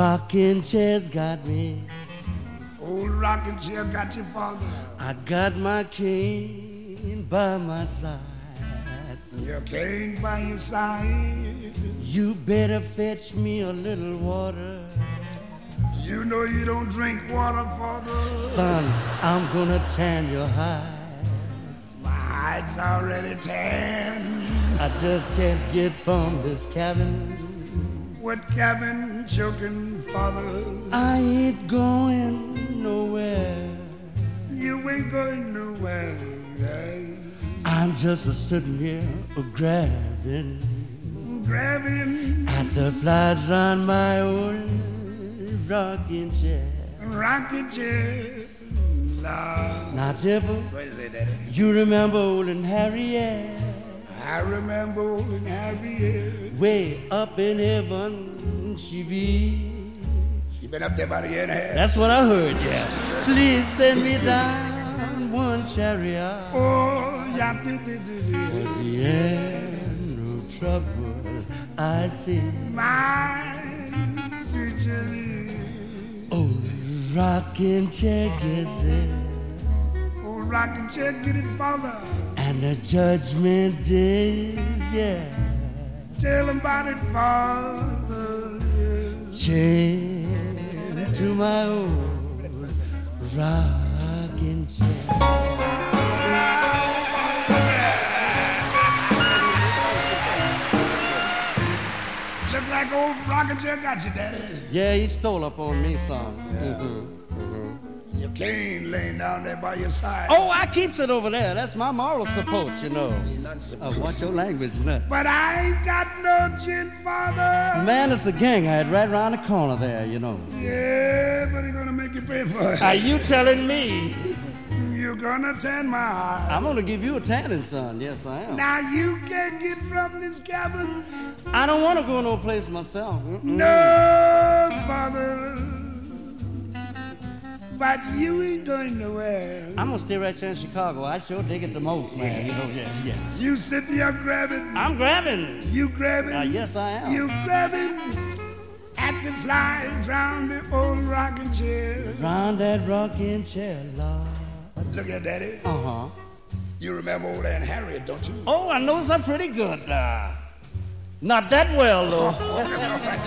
rocking chair's got me. Old rocking chair got your father. I got my cane by my side. Your cane by your side. You better fetch me a little water. You know you don't drink water, father. Son, I'm gonna tan your hide. My hide's already tan. I just can't get from this cabin. What cabin, choking, father? I ain't going nowhere. You ain't going nowhere. I'm just a sitting here grabbing at the flies on my old rocking chair. Rocking chair. Now, Dipple, What is it, Daddy? you remember old and Harriet? I remember old and Harriet. Way up in heaven she be. You been up there about a year and a half? That's what I heard, yeah. Please send me down one chariot. Oh, yeah. The end of trouble I see. My sweet cherry. Oh, rocking chair gets it. Old rocking chair, get it, father. And the judgment is, yeah. Tell him about it, father. Chain to my old rocking chair. Look like old rocking chair got you, Daddy. Yeah, he stole up on me, son. Your cane laying down there by your side. Oh, I keeps it over there. That's my moral support, you know. Watch your language, nut. But I ain't got no chin, father. Man, it's a gang I had right around the corner there, you know. Yeah, but he's gonna make you pay for it. Are you telling me? You're gonna tan my eye. I'm gonna give you a tanning, son. Yes, I am. Now you can't get from this cabin. I don't want to go no place myself. No, father. But you ain't going nowhere. I'm gonna stay right here in Chicago. I sure dig it the most, man. You know, yeah. You sitting here grabbing. I'm grabbing. You grabbing. Yes, I am. You grabbing at the flies round the old rocking chair. Round that rocking chair, Lord. Look at Daddy. Uh-huh. You remember old Aunt Harriet, don't you? Oh, I knows her pretty good. Not that well, though. That's all right.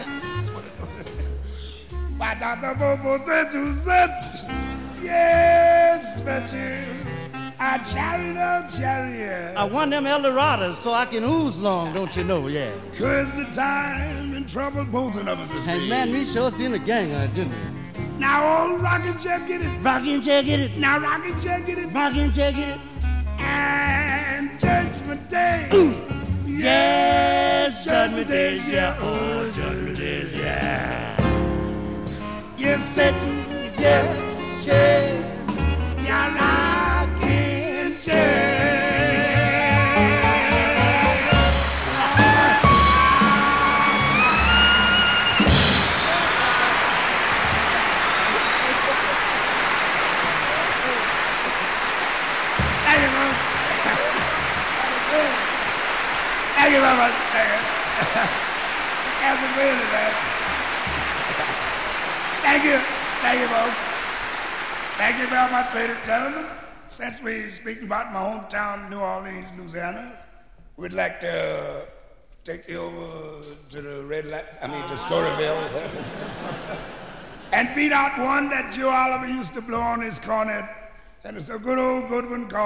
My Dr. Bobo said to sit. Yes, but you. I chariot. I want them Eldorados so I can ooze long, don't you know? Yeah. 'Cause the time and trouble both of us is And man, we sure seen the gang, didn't we? Now old rocking chair get it. Rocking chair, get it. Now rocking chair get it. Rocking chair, get it. And Judgment Day. Ooh. Yes, Judgment Day, yeah. Oh, Judgment Day, yeah. You're sitting, yeah, chair. You're rocking chair. Thank you very much. Thank you. Thank you. Thank you, folks. Thank you very much, ladies and gentlemen. Since we're speaking about my hometown, New Orleans, Louisiana, we'd like to take you over to the to Storyville, and beat out one that Joe Oliver used to blow on his cornet, and it's a good old good one called